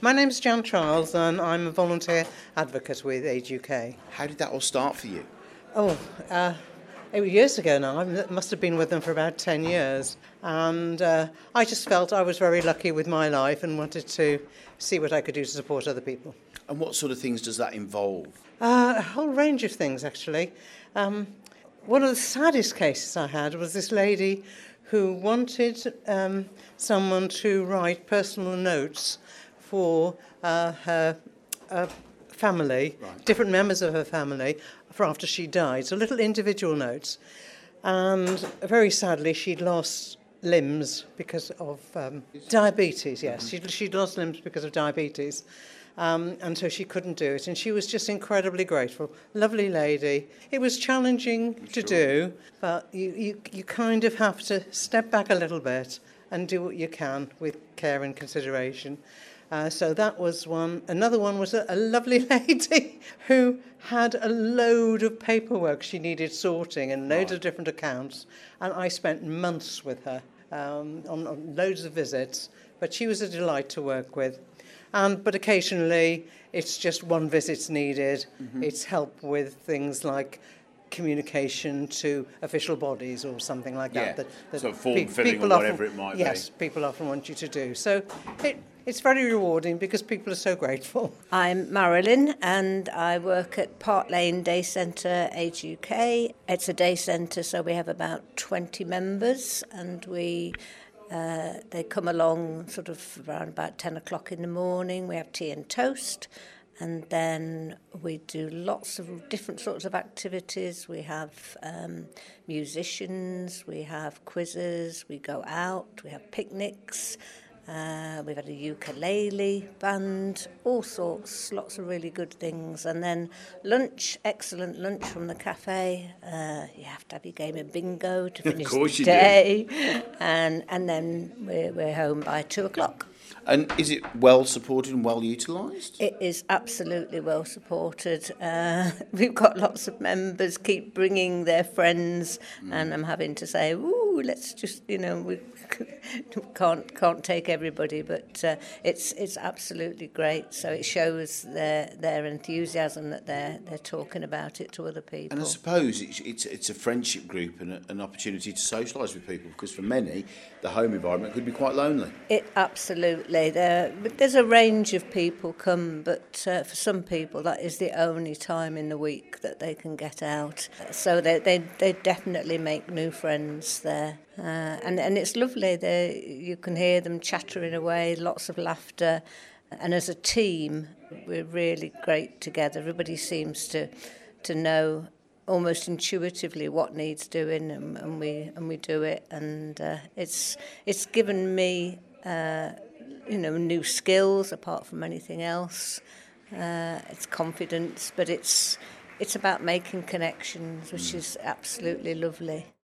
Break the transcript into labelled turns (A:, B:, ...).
A: My name's Jan Charles and I'm a volunteer advocate with Age UK.
B: How did that all start for you?
A: It was years ago now. I must have been with them for about 10 years. And I just felt I was very lucky with my life and wanted to see what I could do to support other people.
B: And what sort of things does that involve?
A: A whole range of things, actually. One of the saddest cases I had was this lady who wanted someone to write personal notes for her family,
B: Right.
A: different members of her family, for after she died. So little individual notes. And very sadly, she'd lost limbs because of diabetes, yes. She'd lost limbs because of diabetes. And so she couldn't do it. And she was just incredibly grateful. Lovely lady. It was challenging to do, but you kind of have to step back a little bit and do what you can with care and consideration. So that was one. Another one was a lovely lady who had a load of paperwork she needed sorting and loads of different accounts. And I spent months with her on loads of visits. But she was a delight to work with. But occasionally it's just one visit's needed. Mm-hmm. It's help with things like communication to official bodies or something like that. That
B: so form filling or whatever it might be.
A: Yes, people often want you to do. So it's very rewarding because people are so grateful.
C: I'm Marilyn and I work at Park Lane Day Centre Age UK. It's a day centre, so we have about 20 members and they come along sort of around about 10 o'clock in the morning. We have tea and toast. And then we do lots of different sorts of activities. We have musicians, we have quizzes, we go out, we have picnics. We've had a ukulele band, all sorts, lots of really good things. And then lunch, excellent lunch from the cafe. You have to have your game of bingo to finish the day. And then we're home by 2 o'clock.
B: And is it well supported and well utilised?
C: It is absolutely well supported. We've got lots of members keep bringing their friends, and I'm having to say, "Ooh, let's just, we can't take everybody," but it's absolutely great. So it shows their enthusiasm that they're talking about it to other people.
B: And I suppose it's a friendship group and an opportunity to socialise with people, because for many, the home environment could be quite lonely.
C: It absolutely. There's a range of people come, but for some people that is the only time in the week that they can get out. So they definitely make new friends there. And it's lovely. You can hear them chattering away, lots of laughter. And as a team, we're really great together. Everybody seems to know almost intuitively what needs doing, and we do it. And it's given me new skills apart from anything else. It's confidence, but it's about making connections, which is absolutely lovely.